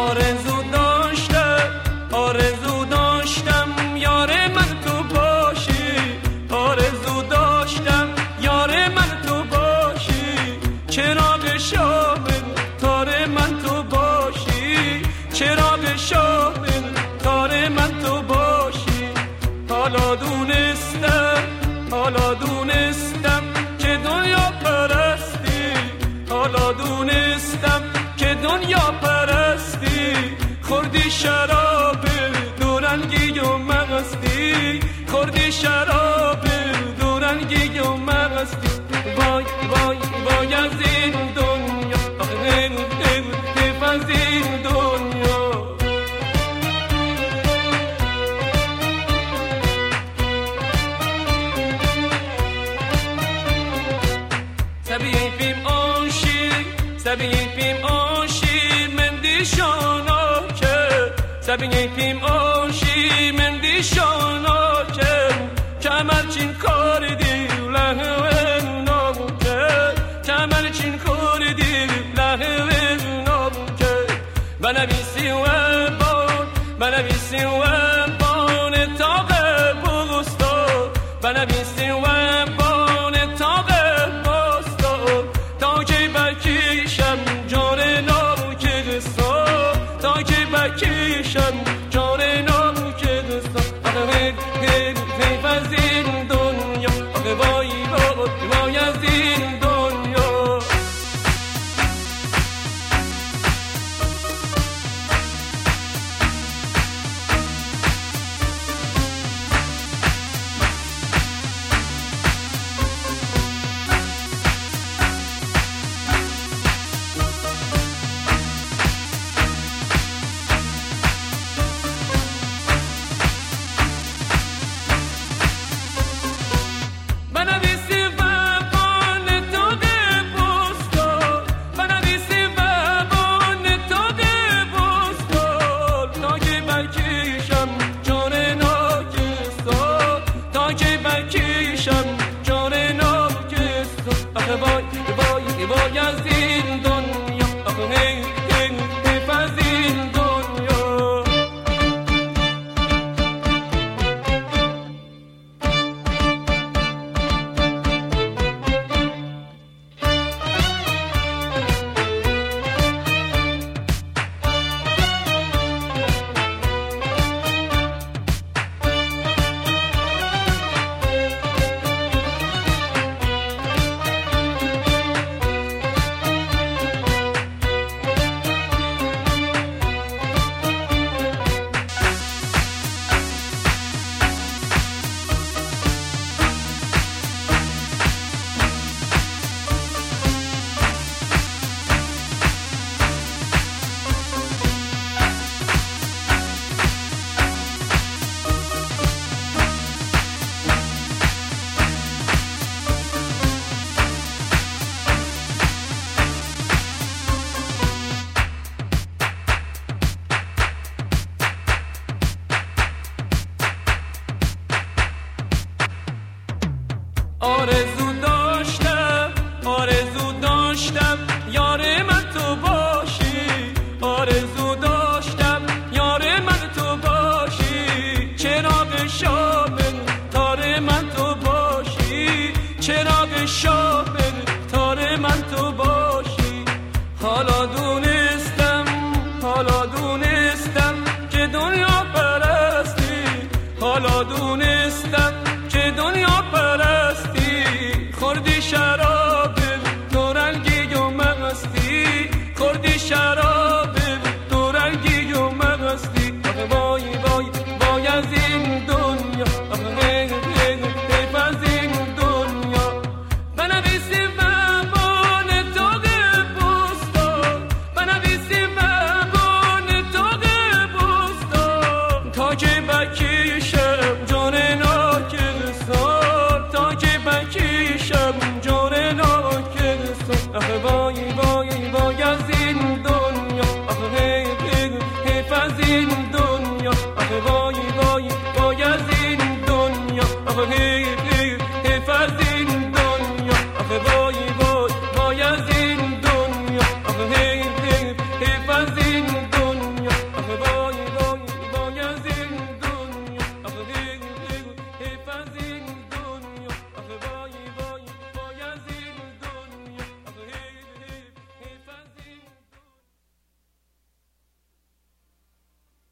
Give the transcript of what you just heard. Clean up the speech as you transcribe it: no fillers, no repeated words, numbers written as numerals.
آرزو داشتم یار من تو باشی، آرزو داشتم یار من تو باشی، چراغ شاه تار من تو باشی، چراغ شاه تار من تو باشی. حالا دونستم که دنیا پرستی، حالا دونستم که دنیا پرستی، خوردی شراب دورنگی و مغستی، خوردی شراب دورنگی و مغستی. وای وای وای از این دنیا، حیف از این دنیا. Sabiyim oshi mendishona ke, sabiyim oshi mendishona ke, kamarchin kordi lahwen noke, kamarchin kordi lahwen noke. Bana bisi bon taqe busto, bana bisi bon taqe busto, ta ki bakisham jone noke sto, ta ki bakisham jone noke sto. Hey fazin dunya, voy azin dunya. وای از این دنیا، حیف از این دنیا. آرزو داشتم یار من تو باشی، آرزو داشتم یار من تو باشی، چراغ شاه تار من تو باشی، چراغ شاه تار من تو باشی. حالا